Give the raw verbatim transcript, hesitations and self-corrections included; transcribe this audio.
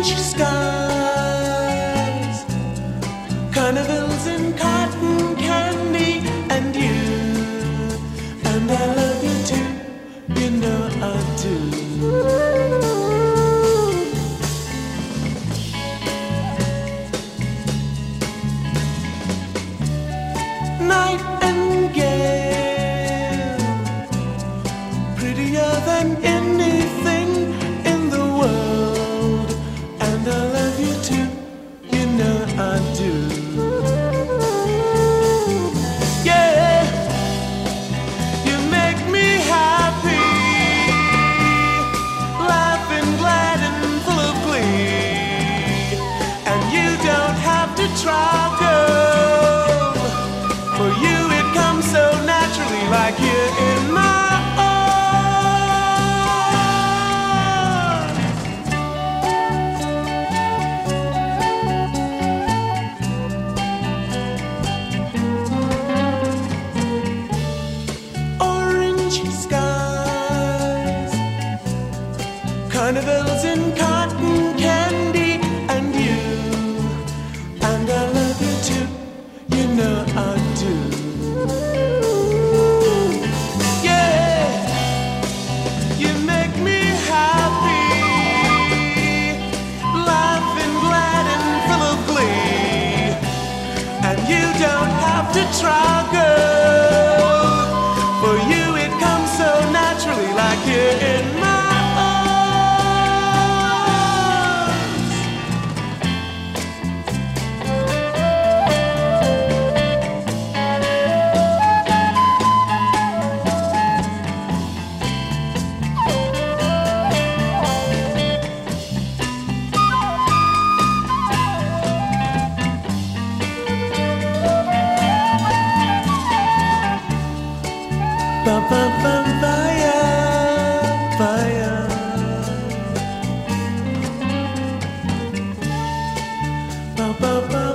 orange skies, carnivals in cotton candy, and you, and I love you too, you know I do. Nightingale, prettier than anything in the world, and I love you too, you know I do. Yeah, you make me happy, laughing, glad and full of glee, and you don't have to try, girl, for you it comes so naturally, like you're in my carnivals in cotton candy, and you, and I love you too, you know I do. Yeah, you make me happy, laughing, glad and full of glee, and you don't have to try, girl, for you it comes so naturally, like you're in my ba ba ba fire, fire. Ba ba ba.